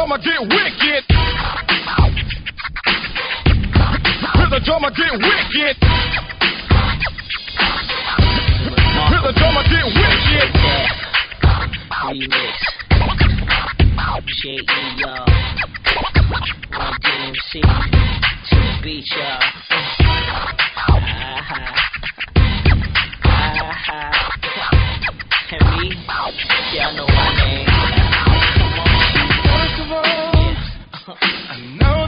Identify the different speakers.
Speaker 1: drummer get wicked. Hear the drummer get wicked. Hear the drummer get wicked.
Speaker 2: Remix. J.E. y'all. One DMC. To the beat, y'all. And me, y'all know my name.